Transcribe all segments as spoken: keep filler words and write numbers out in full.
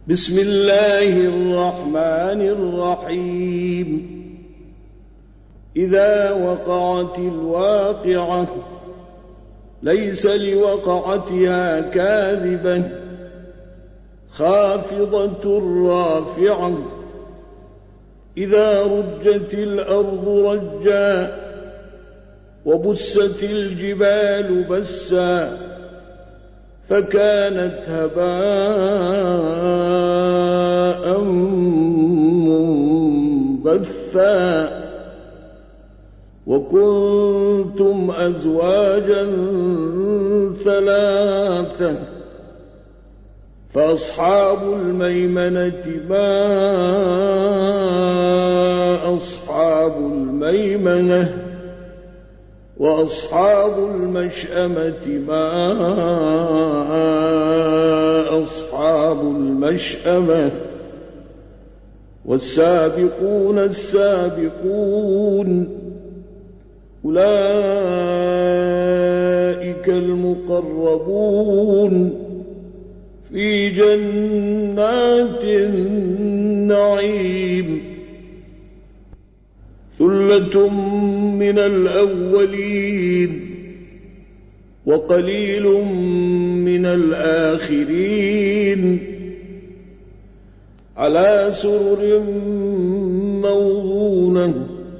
بسم الله الرحمن الرحيم إذا وقعت الواقعة ليس لوقعتها كاذبة خافضة رافعة إذا رجت الأرض رجا وبست الجبال بسا فكانت هباء منبثا وكنتم أزواجا ثلاثة فأصحاب الميمنة ما أصحاب الميمنة وأصحاب المشأمة ما أصحاب المشأمة والسابقون السابقون أولئك المقربون في جنات النعيم ثلة من الأولين وقليل من الآخرين على سرر موضونة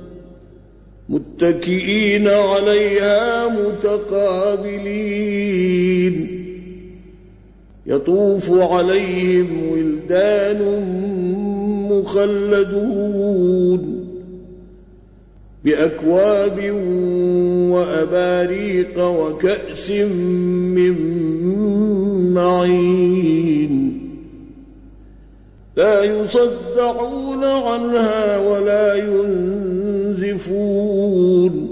متكئين عليها متقابلين يطوف عليهم ولدان مخلدون بأكواب وأباريق وكأس من معين لا يصدعون عنها ولا ينزفون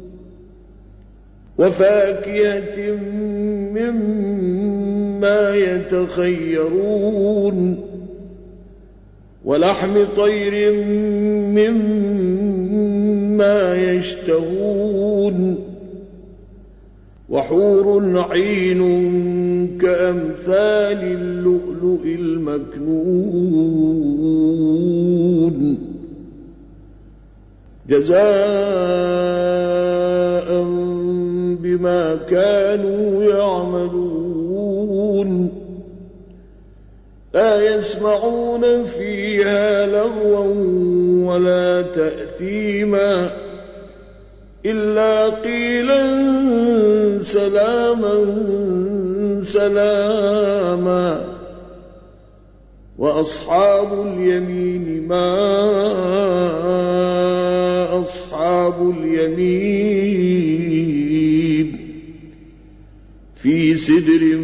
وفاكهة مما يتخيرون ولحم طير مما يشتهون وحور عين كأمثال اللؤلؤ المكنون جزاء بما كانوا يعملون لا يسمعون فيها لغوا ولا تأثيما إلا قيلا سلاما سلاما وأصحاب اليمين ما أصحاب اليمين في سدر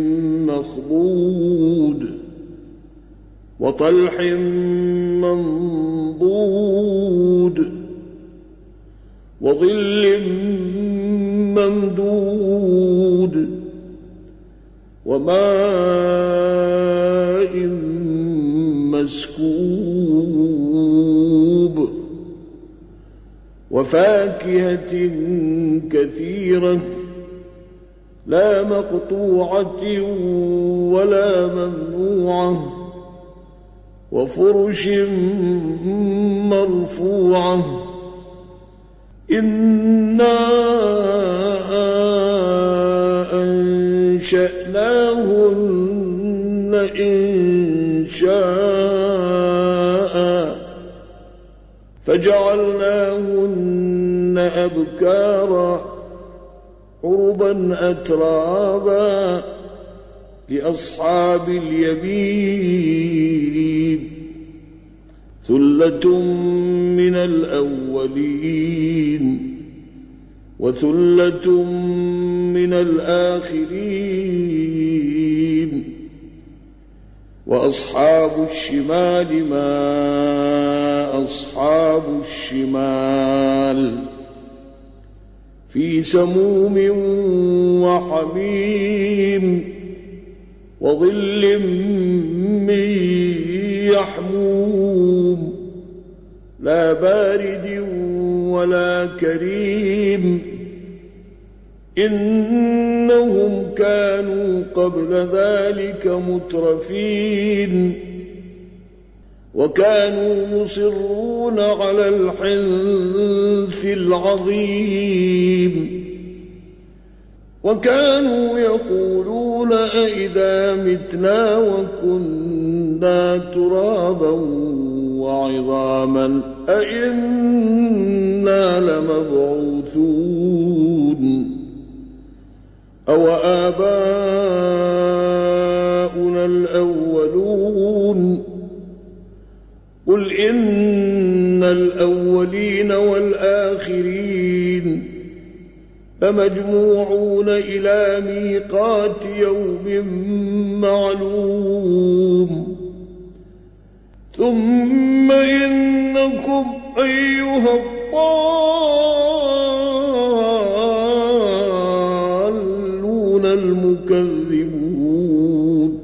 مخضود وطلح منضود وظل ممدود وماء مسكوب وفاكهة كثيرة لا مقطوعة ولا ممنوعة وفرش مرفوعة إنا أنشأناهن إن شاء فجعلناهن أبكارا عربا أترابا لأصحاب اليمين ثلة من الأولين وثلة من الآخرين وأصحاب الشمال ما أصحاب الشمال في سموم وحميم وظل من يحموم لا بارد ولا كريم إن إنهم كانوا قبل ذلك مترفين وكانوا يصرون على الحنث العظيم وكانوا يقولون أئذا متنا وكنا ترابا وعظاما أئنا لمبعوثون أو آباؤنا الأولون قل إن الأولين والآخرين لمجموعون إلى ميقات يوم معلوم ثم إنكم أيها الضالون المكذبون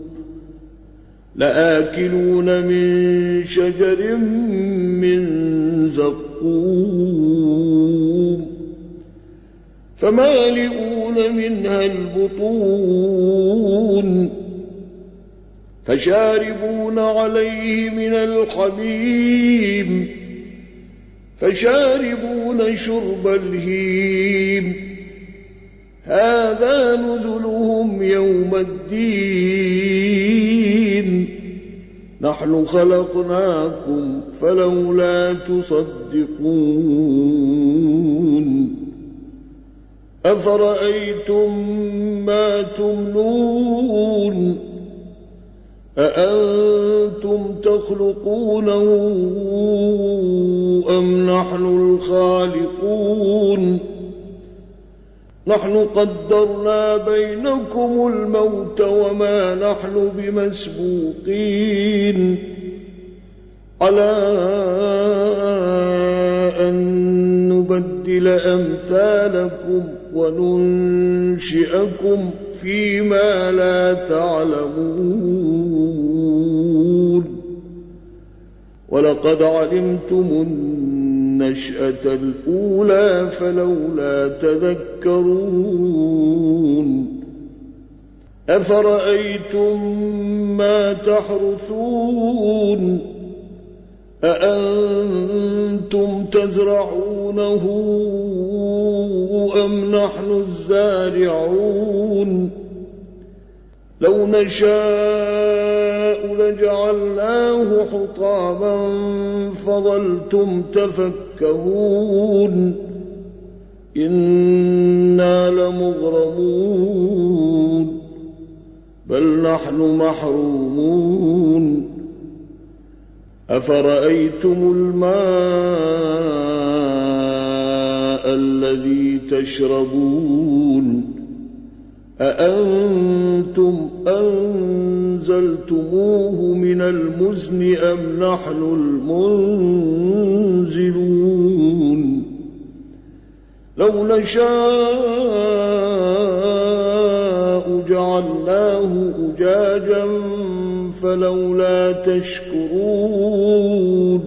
لآكلون من شجر من زقوم فمالئون منها البطون فشاربون عليه من الحميم فشاربون شرب الهيم هذا نزلهم يوم الدين نحن خلقناكم فلولا تصدقون أفرأيتم ما تمنون أأنتم تخلقونه أم نحن الخالقون نحن قدرنا بينكم الموت وما نحن بمسبوقين على أن نبدل أمثالكم وننشئكم فيما لا تعلمون ولقد علمتم النشأة الأولى فلولا تذكرون أفرأيتم ما تحرثون أأنتم تزرعونه أم نحن الزارعون لو نشاء لجعلناه حطاما فظلتم تفكهون إنا لمغرمون بل نحن محرومون أفرأيتم الماء الذي تشربون أأنتم أنزلتموه من المزن أم نحن المنزلون لو نشاء جعلناه أجاجا فلولا تشكرون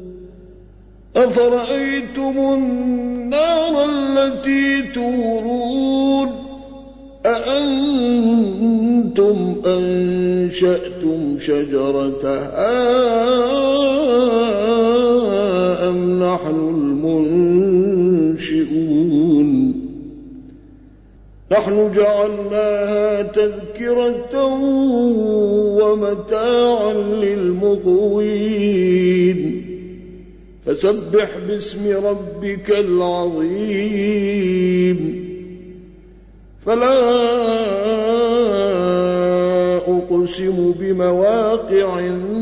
أفرأيتم النار التي تورون أأنتم أنشأتم شجرتها أم نحن المنشئون نحن جعلناها تذكرة ومتاعا للمقوين فسبح باسم ربك العظيم فلا أقسم بمواقع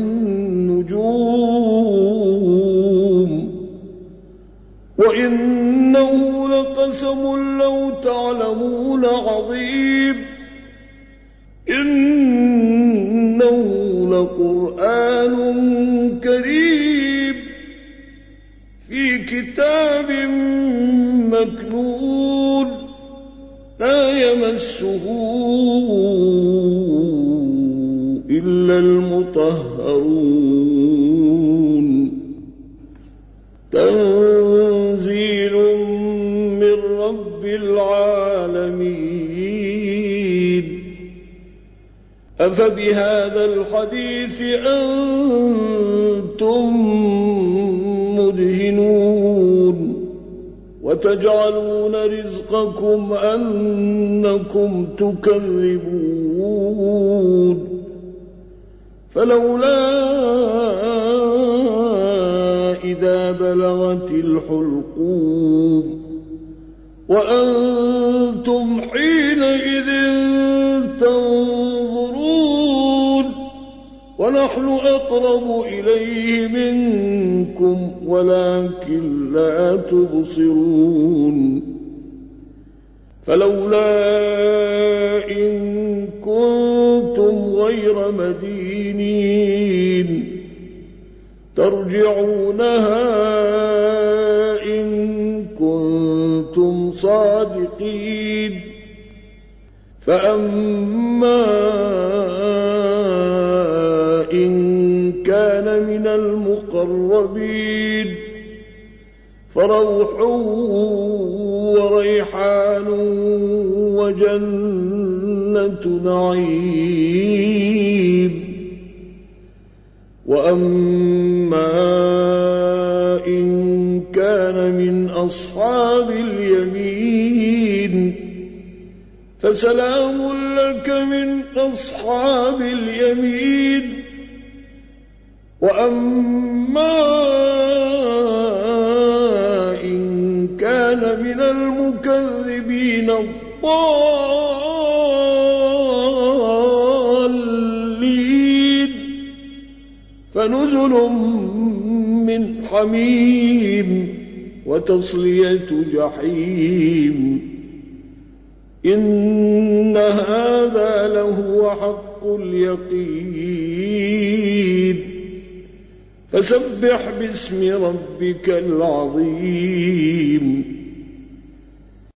النجوم وإنه لقسم لو تعلمون عظيم إنه لقرآن كريم في كتاب مكنون لا يمسه إلا المطهرون تنزيل من رب العالمين أفبهذا الحديث أنتم مدهنون وتجعلون رزقكم أنكم تكذبون فلولا إذا بلغت الحلقوم وأنتم حينئذ تنظرون ونحن أقرب إليه منكم ولكن لا تبصرون فلولا إن كنتم غير مدينين ترجعونها إن كنتم صادقين فأما إن كان من المقربين فروح وريحان وجنة نعيم وأما إن كان من أصحاب اليمين فسلام لك من أصحاب اليمين وأما إن كان من المكذبين الضالين فنزل من حميم وتصلية جحيم إن هذا لهو حق اليقين فسبح باسم ربك العظيم